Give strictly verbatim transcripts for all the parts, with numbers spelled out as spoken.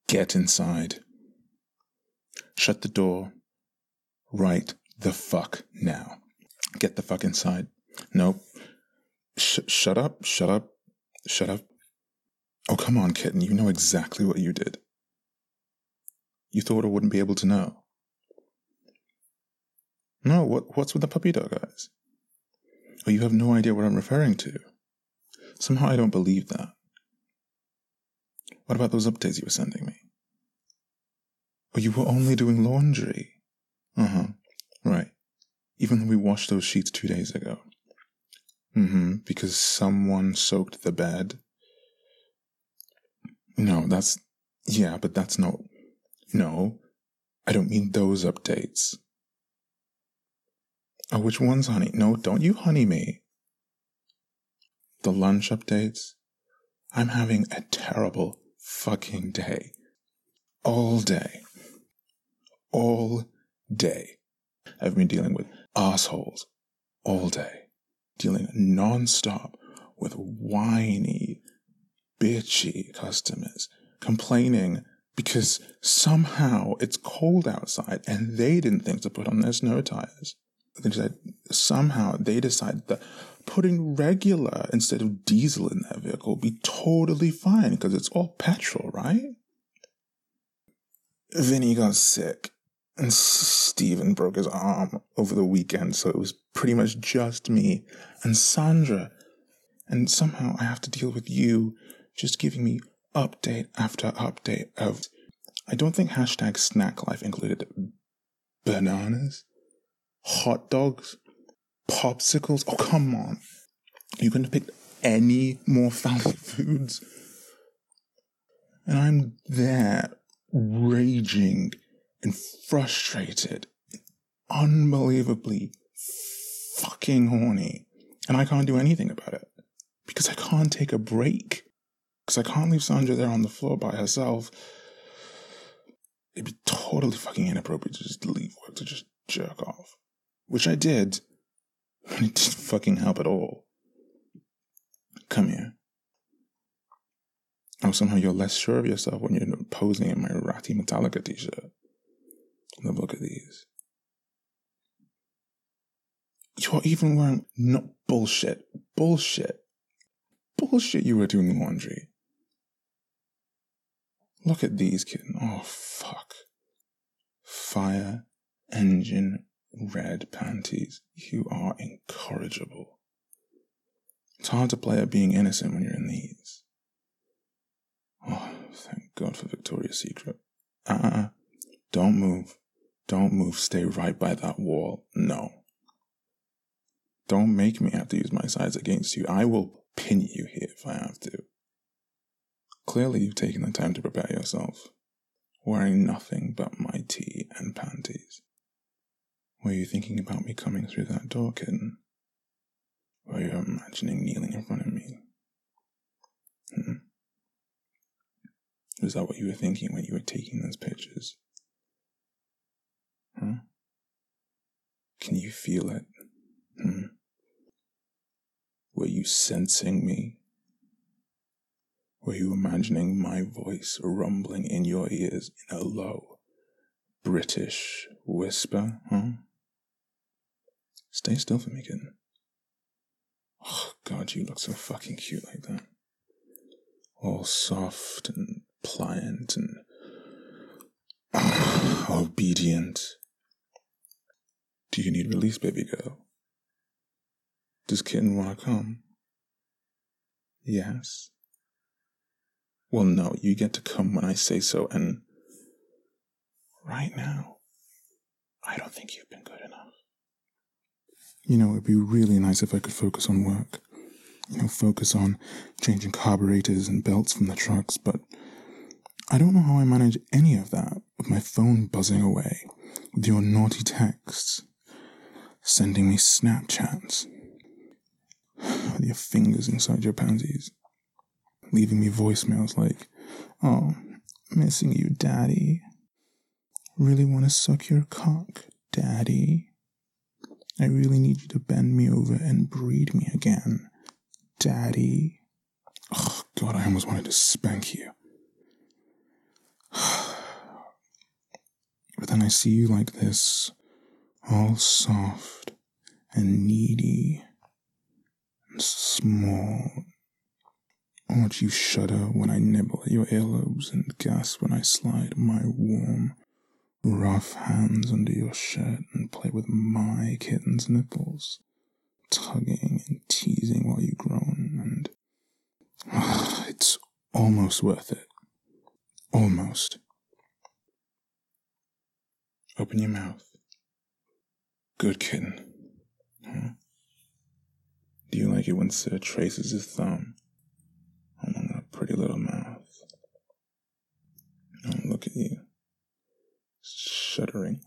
Get inside. Shut the door. Right the fuck now. Get the fuck inside. Nope. Sh- shut up, shut up, shut up. Oh, come on, kitten. You know exactly what you did. You thought I wouldn't be able to know. No, what, what's with the puppy dog eyes? Oh, you have no idea what I'm referring to. Somehow I don't believe that. What about those updates you were sending me? Oh, you were only doing laundry. Uh-huh. Right. Even though we washed those sheets two days ago. Mm-hmm. Because someone soaked the bed. No, that's... Yeah, but that's not... No. I don't mean those updates. Oh, which ones, honey? No, don't you honey me. The lunch updates? I'm having a terrible fucking day. All day. All day. I've been dealing with assholes all day. Dealing non-stop with whiny, bitchy customers complaining because somehow it's cold outside and they didn't think to put on their snow tires. They said somehow they decided that putting regular instead of diesel in their vehicle would be totally fine because it's all petrol, right? Vinny got sick and Steven broke his arm over the weekend, so it was pretty much just me and Sandra. And somehow I have to deal with you just giving me update after update of... I don't think hashtag snack life included bananas, hot dogs, popsicles. Oh, come on. You couldn't have picked any more fatty foods. And I'm there raging and frustrated, unbelievably fucking horny. And I can't do anything about it because I can't take a break. Because I can't leave Sandra there on the floor by herself. It'd be totally fucking inappropriate to just leave work to just jerk off. Which I did. But it didn't fucking help at all. Come here. Oh, somehow you're less sure of yourself when you're posing in my ratty Metallica t-shirt. Look at these. You're even wearing... No, bullshit. Bullshit. Bullshit you were doing laundry. Look at these, kitten. Oh, fuck. Fire engine red panties. You are incorrigible. It's hard to play at being innocent when you're in these. Oh, thank God for Victoria's Secret. Uh-uh. Don't move. Don't move. Stay right by that wall. No. Don't make me have to use my sides against you. I will pin you here if I have to. Clearly you've taken the time to prepare yourself, wearing nothing but my tee and panties. Were you thinking about me coming through that door, kitten? Were you imagining kneeling in front of me? Hmm? Was that what you were thinking when you were taking those pictures? Huh? Can you feel it? Hmm? Were you sensing me? Were you imagining my voice rumbling in your ears in a low, British whisper, huh? Stay still for me, kitten. Oh, God, you look so fucking cute like that. All soft and pliant and uh, obedient. Do you need release, baby girl? Does kitten want to come? Yes. Well, no, you get to come when I say so, and right now, I don't think you've been good enough. You know, it'd be really nice if I could focus on work. You know, focus on changing carburetors and belts from the trucks, but I don't know how I manage any of that with my phone buzzing away, with your naughty texts, sending me Snapchats, with your fingers inside your panties, leaving me voicemails like, oh, missing you, daddy. Really want to suck your cock, daddy. I really need you to bend me over and breed me again, daddy. Oh, God, I almost wanted to spank you. But then I see you like this, all soft and needy and small. I watch you shudder when I nibble at your earlobes and gasp when I slide my warm, rough hands under your shirt and play with my kitten's nipples, tugging and teasing while you groan, and uh, it's almost worth it. Almost. Open your mouth. Good kitten. Huh? Do you like it when Sir traces his thumb along that pretty little mouth? Oh, look at you. Shuddering.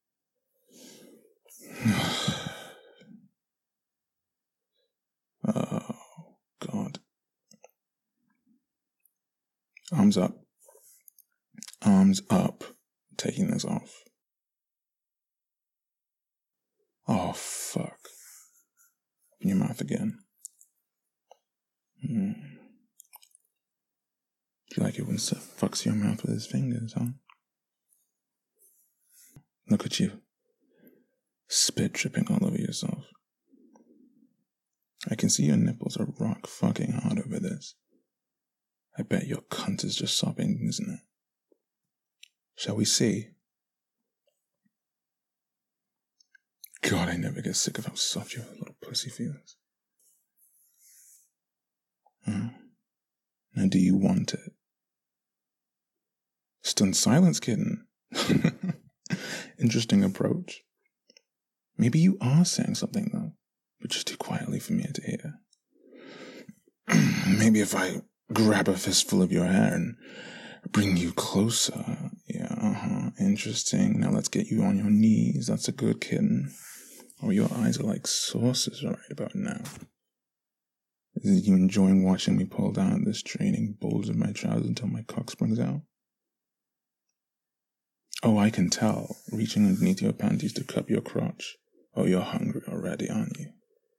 Oh, God. Arms up. Arms up. Taking this off. Oh, fuck. Open your mouth again. Hmm. Do you like it when Seth fucks your mouth with his fingers, huh? Look at you. Spit dripping all over yourself. I can see your nipples are rock fucking hard over this. I bet your cunt is just sobbing, isn't it? Shall we see? God, I never get sick of how soft your little pussy feels. Huh? Now do you want it? Stunned silence, kitten. Interesting approach. Maybe you are saying something, though, but just too quietly for me to hear. Maybe if I grab a fistful of your hair and bring you closer. Yeah, uh-huh. Interesting. Now let's get you on your knees. That's a good kitten. Oh, your eyes are like saucers right about now. Is you enjoying watching me pull down at this draining bulge of my trousers until my cock springs out? Oh, I can tell, reaching underneath your panties to cup your crotch. Oh, you're hungry already, aren't you?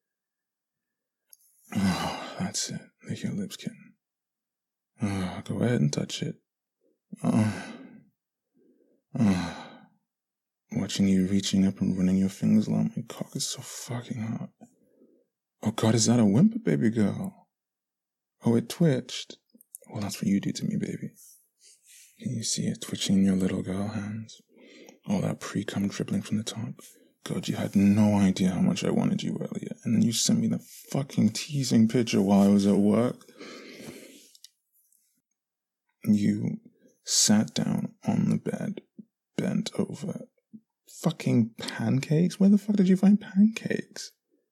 Oh, that's it. Lick your lips, kitten. Oh, go ahead and touch it. Oh. Oh. Watching you reaching up and running your fingers along my cock is so fucking hot. Oh God, is that a whimper, baby girl? Oh, it twitched. Well, that's what you do to me, baby. Can you see it twitching in your little girl hands? All that pre-cum dribbling from the top. God, you had no idea how much I wanted you earlier. And then you sent me the fucking teasing picture while I was at work. You sat down on the bed, bent over. Fucking pancakes? Where the fuck did you find pancakes?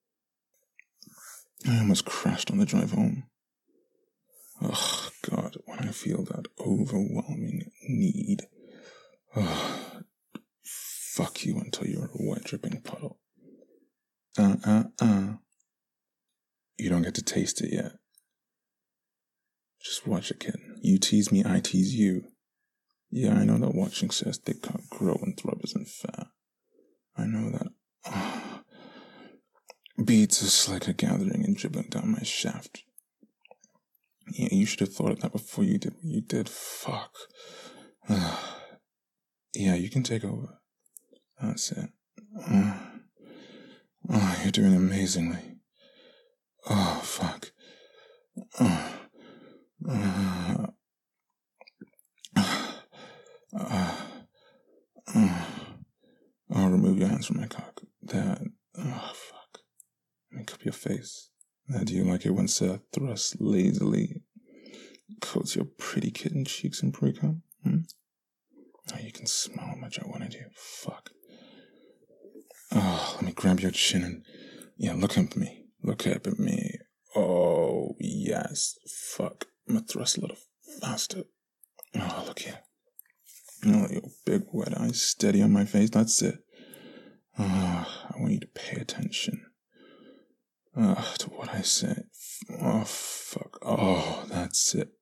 I almost crashed on the drive home. Oh, God, when I feel that overwhelming need. Oh, fuck you until you're a wet dripping puddle. Uh, uh, uh. You don't get to taste it yet. Just watch it, kid. You tease me, I tease you. Yeah, I know that watching says they can't grow and throb isn't fair. I know that. Oh, beads is like a gathering and dribbling down my shaft. Yeah, you should have thought of that before you did what you did. Fuck. Uh, yeah, you can take over. That's it. Uh, oh, you're doing amazingly. Oh, fuck. Oh, uh, uh, uh, uh, oh, remove your hands from my cock. That. Oh, fuck. Let me cup your face. Now, do you like it when Seth thrusts lazily coats your pretty kitten cheeks in pre-cum? Hmm? Oh, you can smell how much I wanted you. Fuck. Oh, let me grab your chin and... Yeah, look up at me. Look up at me. Oh, yes. Fuck. I'm gonna thrust a little faster. Oh, look here. Oh, your big wet eyes steady on my face. That's it. Oh, I want you to pay attention. Uh, to what I say. Oh, fuck. Oh, that's it.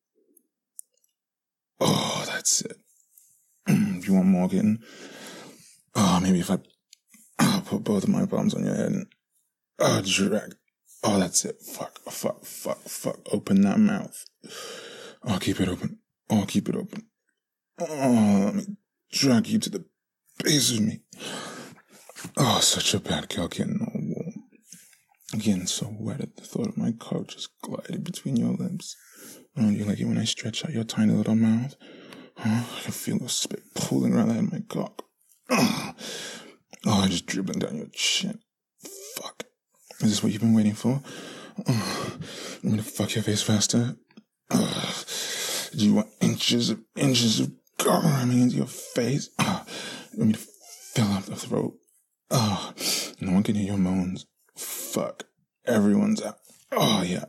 Oh, that's it. Do you want more, kitten? Oh, maybe if I oh, put both of my palms on your head and oh, drag. Oh, that's it. Fuck, fuck, fuck, fuck. Open that mouth. Oh, keep it open. Oh, keep it open. Oh, let me drag you to the base of me. Oh, such a bad girl, getting all warm. Getting so wet at the thought of my cock just gliding between your lips. Oh, do you like it when I stretch out your tiny little mouth? Huh? I can feel the spit pooling right out of my cock. Oh, oh, just dribbling down your chin. Fuck. Is this what you've been waiting for? Oh, I'm gonna fuck your face faster. Oh, do you want inches of inches of cock ramming into your face? Oh, you want me to fill up the throat? Oh, no one can hear your moans. Fuck. Everyone's out. Oh, yeah.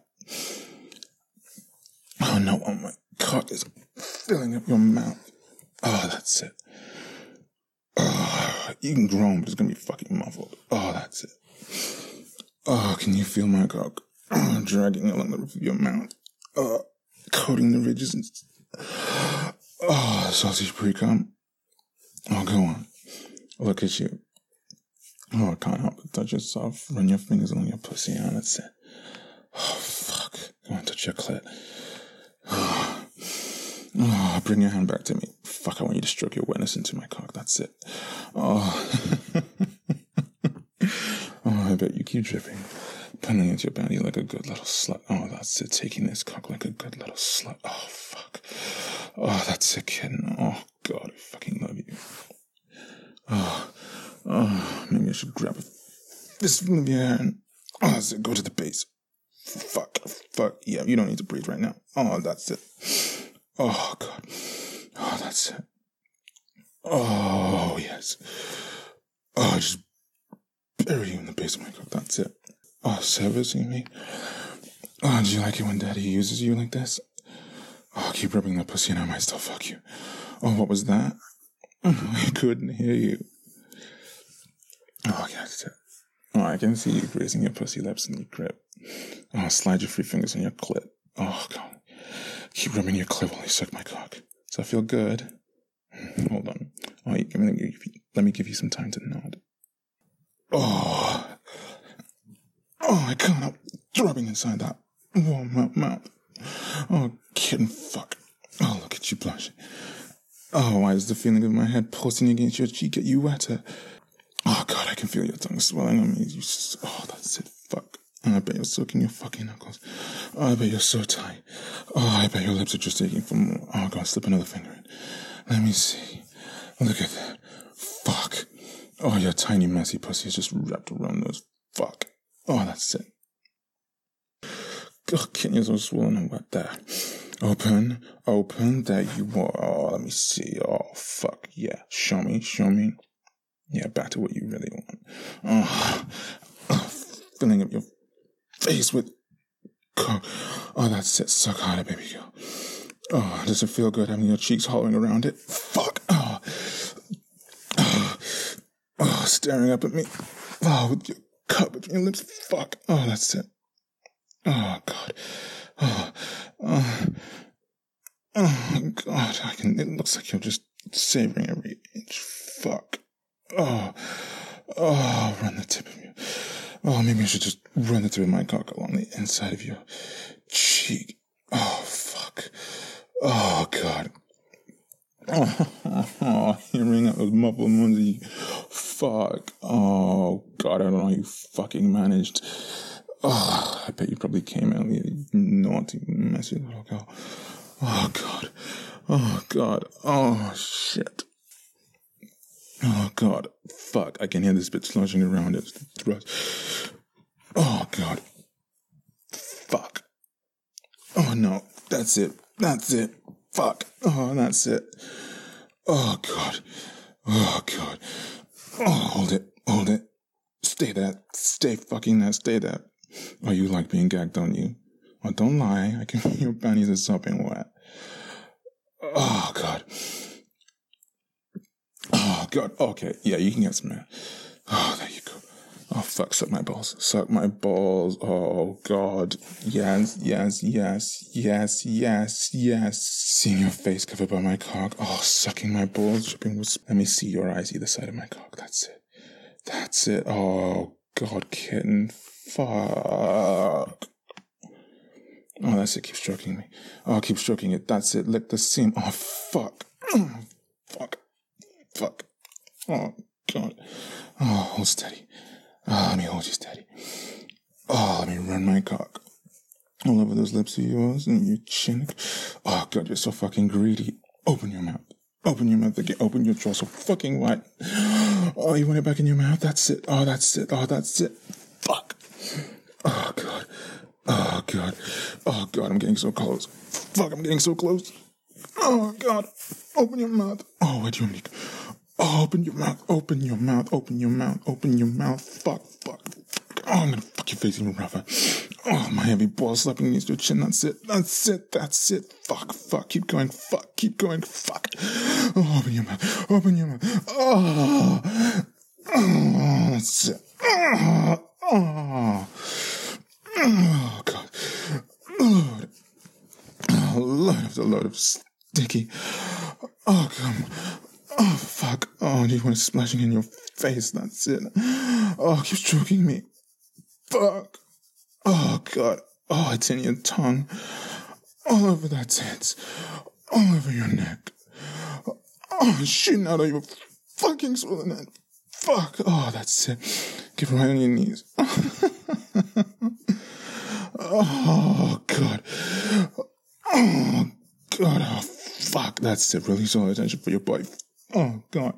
Oh, no. Oh, my cock is filling up your mouth. Oh, that's it. Oh, you can groan, but it's gonna be fucking muffled. Oh, that's it. Oh, can you feel my cock? Oh, dragging along the roof of your mouth. Oh, coating the ridges and... Oh, sausage pre-cum. Oh, go on. Look at you. Oh, I can't help but touch yourself. Run your fingers along your pussy, and that's it. Oh, fuck. Go on, touch your clit. Oh, oh, bring your hand back to me. Fuck, I want you to stroke your wetness into my cock. That's it. Oh. Oh, I bet you keep dripping. Pulling into your body like a good little slut. Oh, that's it. Taking this cock like a good little slut. Oh, fuck. Oh, that's it, kitten. Oh, God, I fucking love you. Oh. Oh, maybe I should grab a fistful of your hand. Oh, that's it. Go to the base. Fuck. Fuck. Yeah, you don't need to breathe right now. Oh, that's it. Oh, God. Oh, that's it. Oh, yes. Oh, just bury you in the base of my cock. That's it. Oh, servicing me. Oh, do you like it when daddy uses you like this? Oh, keep rubbing that pussy and I might still fuck you. Oh, what was that? Oh, I couldn't hear you. Oh, okay, that's it. Oh, I can see you grazing your pussy lips in your grip. Oh, slide your free fingers on your clit. Oh, God. Keep rubbing your clit while you suck my cock. Does that feel good? Hold on. Oh, you, let, me, let me give you some time to nod. Oh. Oh, I can't help throbbing inside that warm mouth. Oh, kitten fuck. Oh, look at you blushing. Oh, why does the feeling of my head pulsing against your cheek get you wetter? Oh, God, I can feel your tongue swelling on me. You just, oh, that's it. Fuck. Oh, I bet you're soaking your fucking knuckles. Oh, I bet you're so tight. Oh, I bet your lips are just aching for more. Oh, God, slip another finger in. Let me see. Look at that. Fuck. Oh, your tiny, messy pussy is just wrapped around those. Fuck. Oh, that's it. God, can you so swollen and wet there? Open. Open. There you are. Oh, let me see. Oh, fuck. Yeah. Show me. Show me. Yeah, back to what you really want. Oh, oh, filling up your face with cock. Oh, that's it. Suck harder, baby girl. Oh, does it feel good having your cheeks hollowing around it? Fuck. Oh, oh, oh staring up at me. Oh, with your cup between your lips. Fuck. Oh, that's it. Oh, God. Oh, oh, oh, God. I can. It looks like you're just savoring every inch. Fuck. Oh, oh, run the tip of you. Oh, maybe I should just run the tip of my cock along the inside of your cheek. Oh, fuck. Oh, God. Oh, oh, oh hearing out those muffled moans. Fuck. Oh, God, I don't know how you fucking managed. Oh, I bet you probably came out, you naughty, messy little girl. Oh, God. Oh, God. Oh, shit. Oh, God. Fuck. I can hear this bit sloshing around its throat. Oh, God. Fuck. Oh, no. That's it. That's it. Fuck. Oh, that's it. Oh, God. Oh, God. Oh, hold it. Hold it. Stay there. Stay fucking there. Stay there. Oh, you like being gagged, don't you? Oh, don't lie. I can feel your panties are sopping wet. Oh, God. Oh, God. Okay. Yeah, you can get some air. Oh, there you go. Oh, fuck. Suck my balls. Suck my balls. Oh, God. Yes, yes, yes, yes, yes, yes. Seeing your face covered by my cock. Oh, sucking my balls. Dripping with... Let me see your eyes either side of my cock. That's it. That's it. Oh, God, kitten. Fuck. Oh, that's it. Keep stroking me. Oh, keep stroking it. That's it. Lick the seam. Oh, fuck. Oh, fuck. Fuck. Oh, God. Oh, hold steady. Oh, let me hold you steady. Oh, let me run my cock all over those lips of yours and your chin. Oh, God, you're so fucking greedy. Open your mouth. Open your mouth again. Open your jaw so fucking wide. Oh, you want it back in your mouth? That's it. Oh, that's it. Oh, that's it. Fuck. Oh, God. Oh, God. Oh, God, I'm getting so close. Fuck, I'm getting so close. Oh, God. Open your mouth. Oh, where do you want me to go? Oh, open your mouth. Open your mouth. Open your mouth. Open your mouth. Fuck, fuck. Oh, I'm gonna fuck your face even rougher. Oh, my heavy ball slapping against your chin. That's it. That's it. That's it. Fuck, fuck. Keep going. Fuck. Keep going. Fuck. Oh, open your mouth. Open your mouth. Oh, oh that's it. Oh, oh. Oh, God. Lord. Oh, Lord after load of sticky. Oh, come. Oh, fuck. Oh, do you want it splashing in your face? That's it. Oh, keep stroking me. Fuck. Oh, God. Oh, it's in your tongue. All over that tits. All over your neck. Oh, shooting out of your fucking swollen head. Fuck. Oh, that's it. Get right on your knees. Oh, God. Oh, God. Oh, fuck. That's it. Release all attention for your body. Oh, God.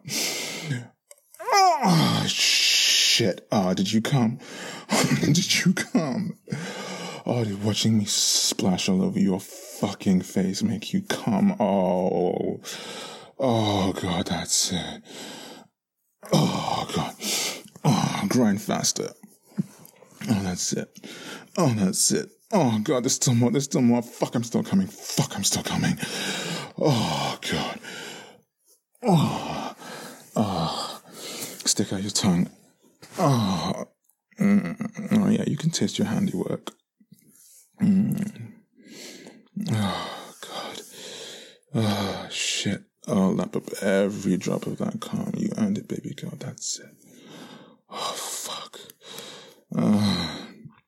Oh, shit. Oh, did you come? Did you come? Oh, did watching me splash all over your fucking face make you come? Oh. Oh, God, that's it. Oh, God. Oh, grind faster. Oh, that's it. Oh, that's it. Oh, God, there's still more. There's still more. Fuck, I'm still coming. Fuck, I'm still coming. Oh, God. Oh. Oh. Stick out your tongue. Oh. Mm. Oh, yeah, you can taste your handiwork. Mm. Oh, God. Oh, shit. Oh, lap up every drop of that calm. You earned it, baby girl. That's it. Oh, fuck. Oh.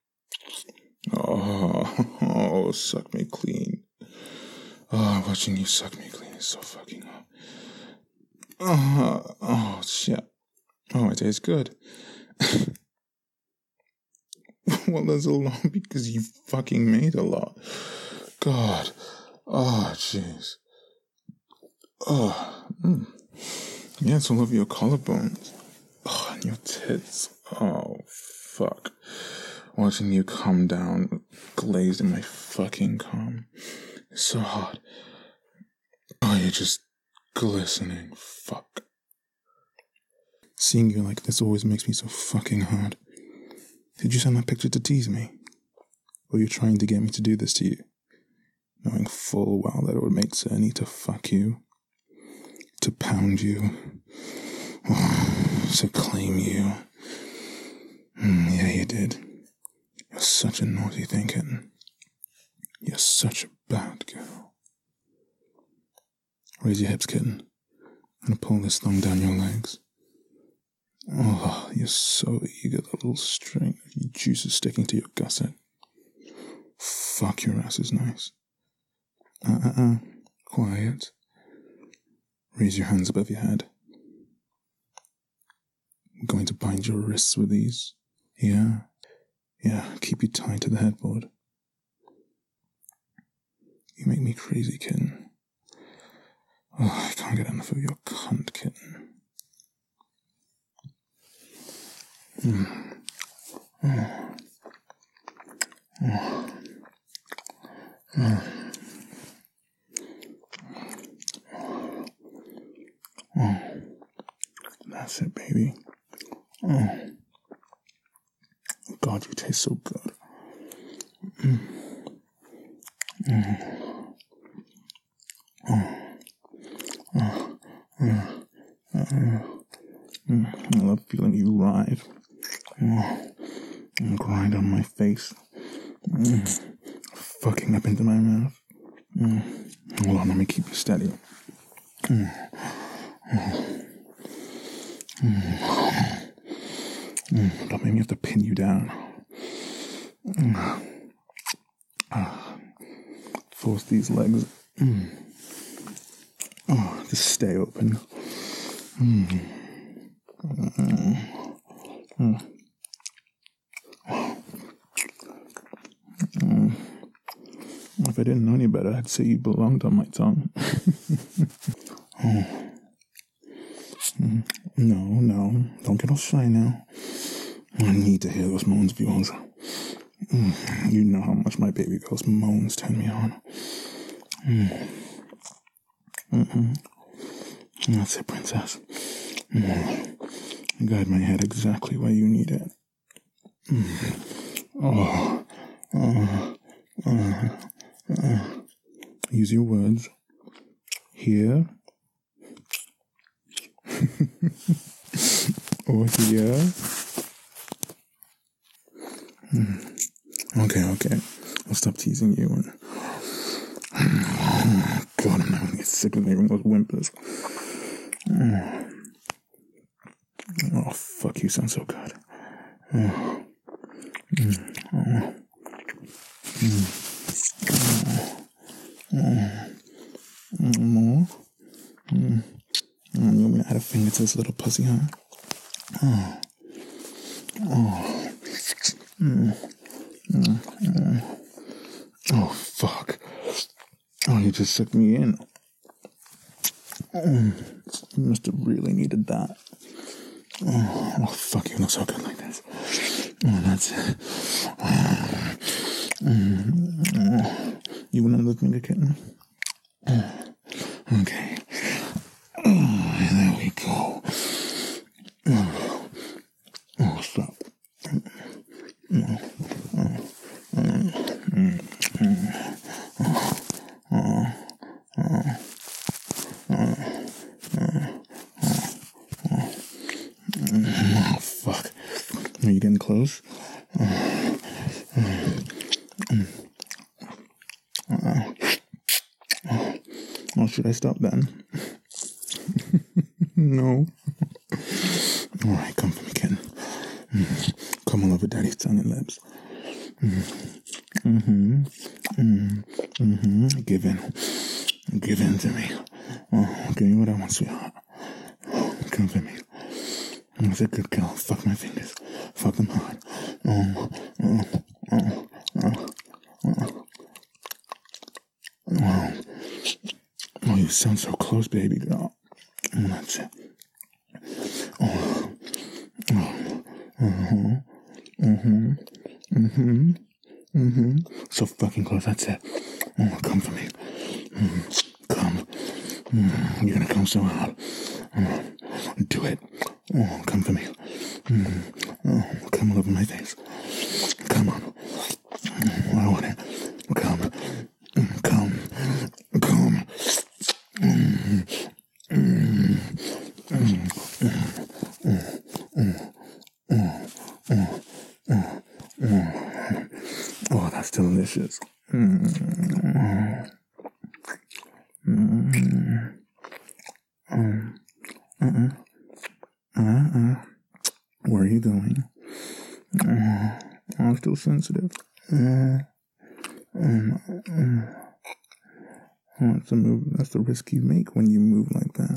Oh, oh, suck me clean. Oh, watching you suck me clean is so fucking hot. Oh, oh, shit. Oh, it tastes good. Well, there's a lot because you fucking made a lot. God. Oh, jeez. Oh, mm. Yeah, it's all over your collarbones. Oh, and your tits. Oh, fuck. Watching you come down, glazed in my fucking cum. It's so hot. Oh, you're just glistening. Fuck. Seeing you like this always makes me so fucking hard. Did you send that picture to tease me? Or you trying to get me to do this to you? Knowing full well that it would make Cerny to fuck you. To pound you. To claim you. Mm, yeah, you did. You're such a naughty thing, kitten. You're such a bad girl. Raise your hips, kitten. I'm gonna pull this thumb down your legs. Oh, you're so eager, that little string of your juices sticking to your gusset. Fuck, your ass is nice. Uh-uh-uh. Quiet. Raise your hands above your head. I'm going to bind your wrists with these. Yeah. Yeah, keep you tied to the headboard. You make me crazy, kitten. Oh, I can't get enough of your cunt, kitten. Mm. Oh. Oh. Oh. Oh. That's it, baby. Oh. God, you taste so good. Mm. Mm. Oh. Oh. Oh. Oh. Mm. I love feeling you writhe. Oh. And grind on my face. Mm. Fucking up into my mouth. Mm. Hold on, let me keep you steady. Mm. Oh. Mm. Mm. Don't make me have to pin you down. Mm. Ah. Force these legs. Mm. Oh, Just stay open. Mm. Mm. Mm. Mm. If I didn't know any better, I'd say you belonged on my tongue. Oh. Mm. No, no, don't get all shy now. I need to hear those moans of yours. Mm. You know how much my baby girl's moans turn me on. Mm. Mm-mm. That's it, princess. Mm. Guide my head exactly where you need it. Mm. Oh. Uh, uh, uh. Use your words. Here. Or here. Mm. Okay, okay. I'll stop teasing you. And... Oh, God, I'm not going to get sick of hearing those whimpers. Oh. Oh, fuck, you sound so good. Oh. Mm. Oh. Mm. Oh. Oh. More? Mm. Oh, you want me to add a finger to this little pussy, huh? Oh. Oh. Mm. Mm. Mm. Oh, fuck. Oh, you just sucked me in. Oh. You must have really needed that. Oh, oh, fuck, you look so good like this. Oh, that's it. Oh. Mm. Oh. You want another finger, kitten? Oh. Okay. Oh, there we go. Oh, oh stop. Oh, oh, oh, mm, mm, oh, oh, oh, oh, oh, oh, fuck. Are you getting close? Oh, oh, oh, oh. Oh, should I stop then? No. All right, come for me, kitten. Mm. Come all over daddy's tongue and lips. Mm-hmm. Mm-hmm. Mm-hmm. Give in. Give in to me. Oh, give me what I want, sweetheart. Oh, come for me. That's a good girl. Fuck my fingers. Fuck them hard. Oh, oh, oh, oh, oh. Oh. Oh, you sound so close, baby girl. Oh, that's it. Oh. Oh. Uh-huh. Mm-hmm. Mm-hmm. Mm-hmm. So fucking close, that's it. Oh, come for me. Mm. Come. Mm. You're gonna come so hard. Oh. Do it. Oh, come for me. Mm. Oh, come all over my face. Come on. Oh, I want it. Come. Come. Come. Mm. Mm. Mm. Mm. Mm. Mm. Mm. Mm. Mm. Oh, that's delicious. Mm. Mm. Mm. Uh-uh. Uh-uh. Where are you going? Uh, I'm still sensitive. Uh, um, uh, that's the move. That's the risk you make when you move like that.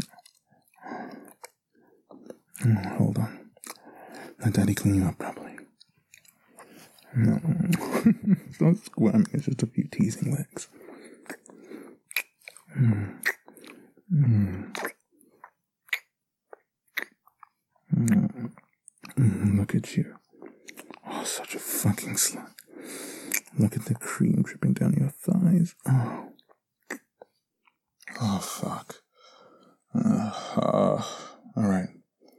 Uh, hold on. Let daddy clean you up properly. No. Don't squirm. It's just a few teasing legs. Mm. Mm. Mm. Mm. Look at you. Oh, such a fucking slut. Look at the cream dripping down your thighs. Oh. Oh, fuck. Uh, uh, Alright.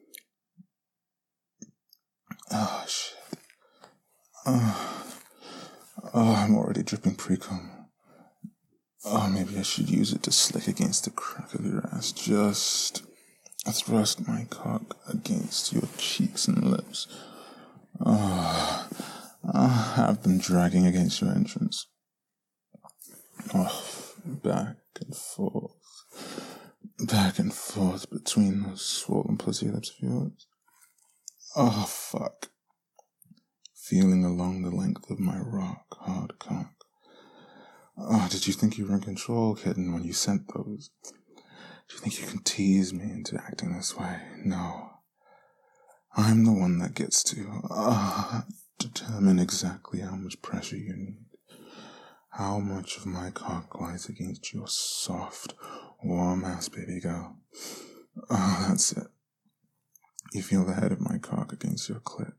Oh, shit. Oh. Oh, I'm already dripping pre-cum. Oh, maybe I should use it to slick against the crack of your ass. Just thrust my cock against your cheeks and lips. Oh. I'll have them dragging against your entrance. Oh, back and forth. Back and forth between those swollen pussy lips of yours. Oh, fuck. Feeling along the length of my rock hard cock. Oh, did you think you were in control, kitten, when you sent those Do you think you can tease me into acting this way? No. I'm the one that gets to uh, determine exactly how much pressure you need. How much of my cock lies against your soft, warm ass, baby girl. Oh, that's it. You feel the head of my cock against your clit.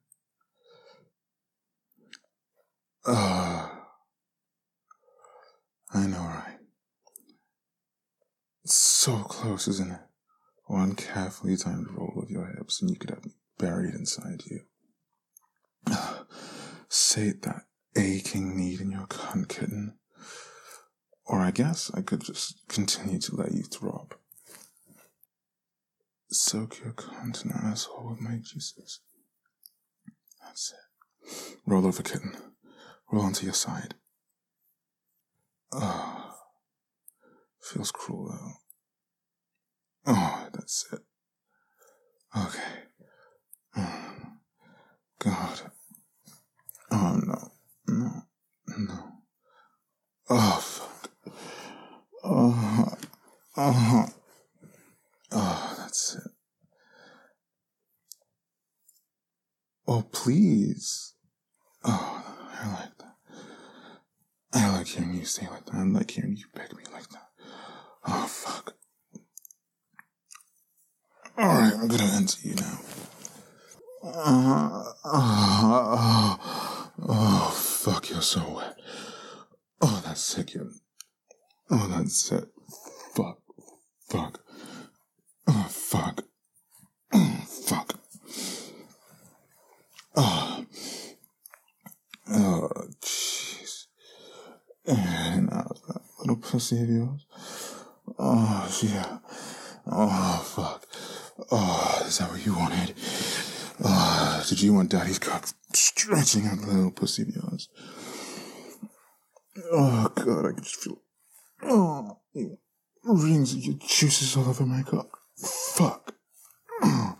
Ugh. I know, right? It's so close, isn't it? One carefully timed roll of your hips and you could have me buried inside you. Ugh. Sate that aching need in your cunt, kitten. Or I guess I could just continue to let you throb. Soak your cunt and asshole with my juices. That's it. Roll over, kitten. Roll onto your side. Oh, feels cruel though. Oh, that's it. Okay. Oh, God. Oh, no. No. No. Oh, fuck. Oh. Oh. Oh, that's it. Oh, please. Oh, I like that. I like hearing you say like that. I like hearing you beg me like that. Oh, fuck. Alright, I'm gonna enter you now. Uh, uh, oh, oh, fuck, you're so wet. Oh, that's sick, you. Oh, that's it. Fuck. Fuck. Oh, fuck. Oh, fuck. Oh. Oh, jeez. And now that little pussy of yours. Oh, yeah. Oh, fuck. Oh, is that what you wanted? Oh, did you want daddy's cock stretching out the little pussy of yours? Oh, God, I can just feel... Oh, rings of your juices all over my cock. Fuck. Oh.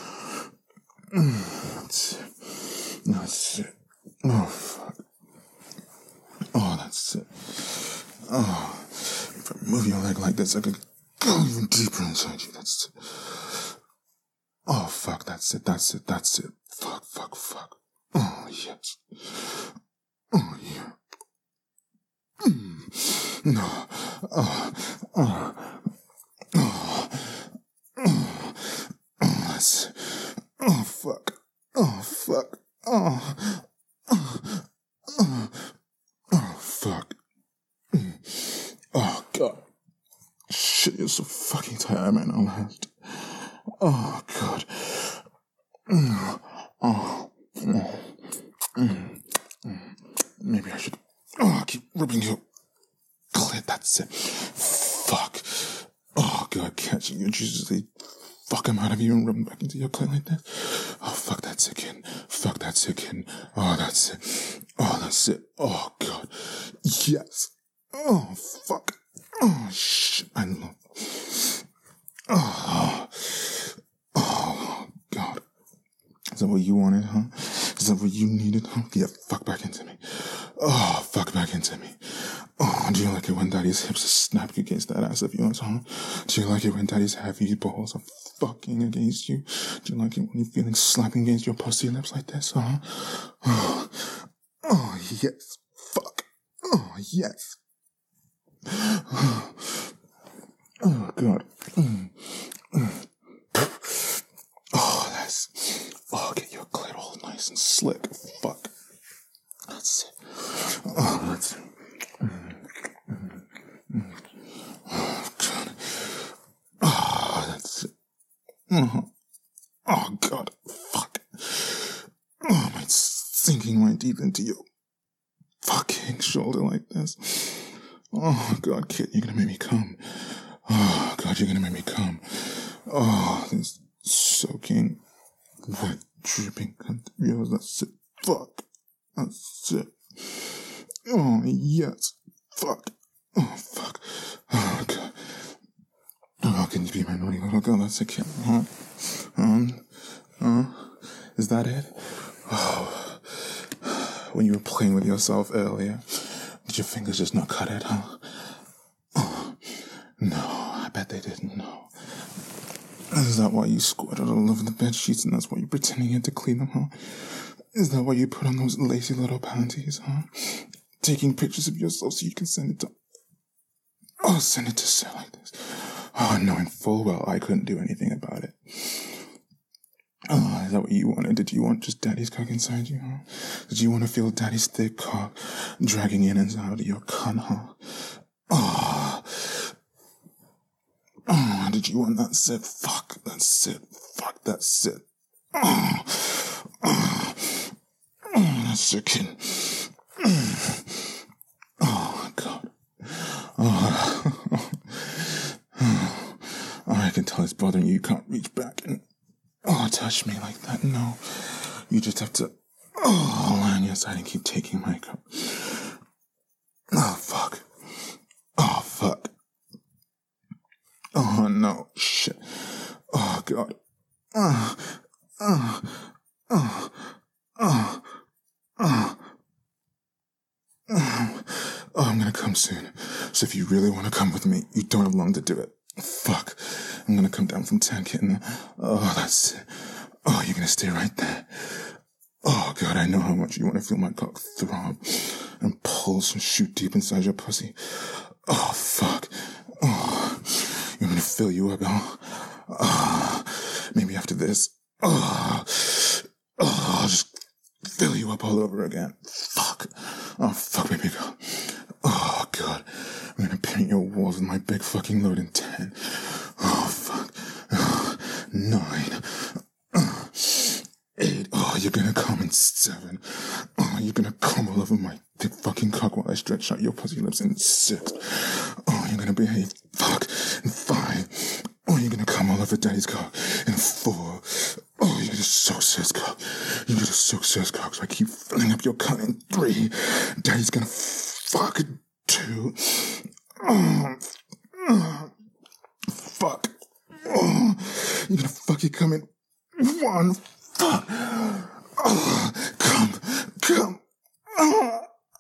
That's it. That's it. Oh, fuck. Oh, that's it. Oh, if I move your leg like this, I could go even deeper inside you. That's it. Oh, fuck, that's it, that's it, that's it. Fuck, fuck, fuck. Oh, yes. Oh, yeah. Mm. No. Oh, oh, oh, oh, oh, that's it. Oh, fuck. Oh, fuck. Oh, oh, oh, oh, fuck. Mm. Oh, God. Shit, you're so fucking tight, I might not last. Oh, God. Mm. Oh, oh. Mm. Mm. Maybe I should... Oh, keep rubbing your clit, that's it. Fuck. Oh, God, catching your juices, they fuck them out of you and rub them back into your clit like that. Oh, fuck, that's it again. Fuck, that's it again. Oh, that's it. Oh, that's it. Oh, God. Yes. Oh, fuck. Oh, shit, I love... Oh, oh, God. Is that what you wanted, huh? Is that what you needed, huh? Yeah, fuck back into me. Oh, fuck back into me. Oh, do you like it when daddy's hips are snapping against that ass of yours, huh? Do you like it when daddy's heavy balls are fucking against you? Do you like it when you're feeling slapping against your pussy lips like this, huh? Oh, oh yes. Fuck. Oh, yes. Oh, oh God. Mm. Mm. Oh, that's... Oh, get your clit all nice and slick. Fuck. That's it. Oh, that's it. Mm. Mm. Mm. Oh, God. Oh, that's it. Oh, oh God. Fuck. Oh, I'm sinking my teeth into your fucking shoulder like this. Oh, God, kid, you're gonna make me come. Oh, God, you're gonna make me come. Oh, this soaking, wet, dripping cunt of yours. That's it. Fuck. That's it. Oh, yes. Fuck. Oh, fuck. Oh, God. Oh, can you be my naughty little girl? That's a kid, huh? Um, uh, is that it? Oh, when you were playing with yourself earlier, did your fingers just not cut it, huh? Oh, no, I bet they didn't know. Is that why you squatted all over the bed sheets and that's why you're pretending you had to clean them, huh? Is that why you put on those lazy little panties, huh? Taking pictures of yourself so you can send it to... Oh, send it to Seth like this. Oh, knowing full well I couldn't do anything about it. Oh, is that what you wanted? Did you want just daddy's cock inside you, huh? Did you want to feel daddy's thick cock dragging in and out of your cunt, huh? Oh, oh, did you want that sit? Fuck, that's it. Fuck, that's it. Oh, oh, oh that's it, kid. Oh, God. Oh, oh, I can tell it's bothering you. You can't reach back and... Oh, touch me like that. No. You just have to, oh, lie on your side and keep taking my cup. Oh, fuck. Oh, fuck. Oh, no. Shit. Oh, God. Oh, oh, oh, oh, oh. Oh, I'm gonna come soon. So if you really want to come with me, you don't have long to do it. Fuck. I'm gonna come down from ten, kitten. Oh, that's it. Oh, you're gonna stay right there. Oh, God, I know how much you want to feel my cock throb and pulse and shoot deep inside your pussy. Oh, fuck. Oh, you want me to fill you up, oh? Oh, maybe after this. Oh, oh, I'll just fill you up all over again. Fuck. Oh, fuck, baby girl. Oh, God. I'm gonna paint your walls with my big fucking load in ten. Oh, fuck. Oh, nine. Oh, eight. Oh, you're gonna come in seven. Oh, you're gonna come all over my thick fucking cock while I stretch out your pussy lips in six. Oh, you're gonna behave. Fuck. In five. Oh, you're gonna come all over daddy's cock in four. Oh, you're gonna soak sis cock. You're gonna soak sis cock so I keep filling up your cunt in three. Daddy's gonna fuck two. Oh, oh, fuck. Oh, you're gonna fucking come in one. Fuck. Oh, come, come. Oh,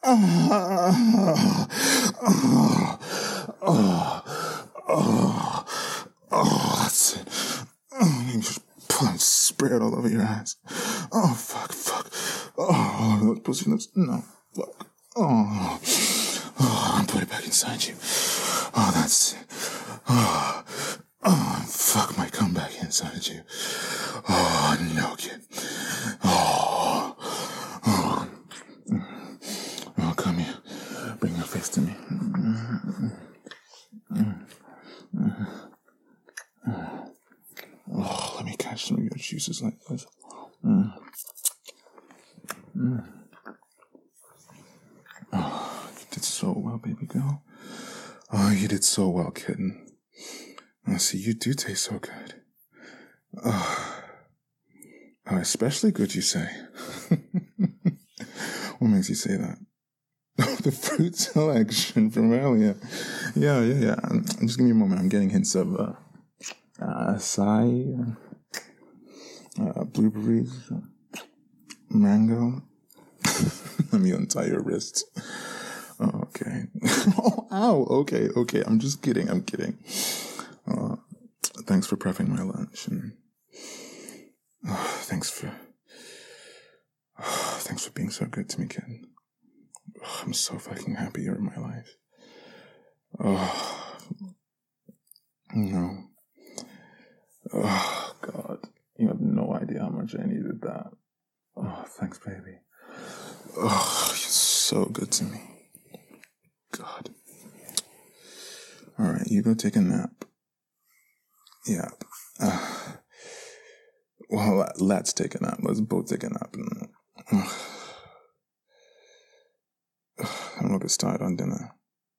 oh, oh, oh, oh, oh, that's it. Oh, you just pull and spray it all over your ass. Oh, fuck, fuck. Oh, those pussy lips. No, fuck. Oh, oh, and put it back inside you. Oh, that's it. Oh, oh, fuck my come back inside you. Oh, no, kid. Oh, oh, oh, come here. Bring your face to me. Oh, let me catch some of your juices like this. Mm. Mm. Oh, you did so well, baby girl. Oh, you did so well, kitten. Oh, see, you do taste so good. Oh, oh especially good, you say. What makes you say that? Oh, the fruit selection from earlier. Yeah, yeah, yeah. Just give me a moment. I'm getting hints of uh, uh, acai, uh, blueberries, uh, mango. Let me untie your wrists. Oh, okay. Oh, ow. Okay, okay. I'm just kidding. I'm kidding. Uh, thanks for prepping my lunch, and oh, thanks for oh, thanks for being so good to me, kid. Oh, I'm so fucking happy you're in my life. Oh no. Oh God, you have no idea how much I needed that. Oh, thanks, baby. Oh, you're so good to me. God. All right, you go take a nap. Yeah. Uh, well, let's take a nap. Let's both take a nap. And, uh, I'm gonna get started on dinner.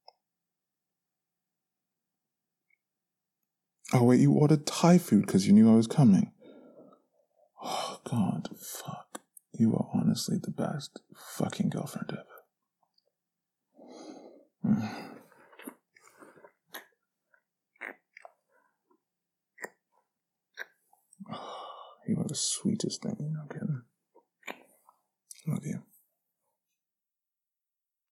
Oh, wait, you ordered Thai food because you knew I was coming. Oh, God, fuck. You are honestly the best fucking girlfriend ever. Mm. Oh, you are the sweetest thing, you know, kidding.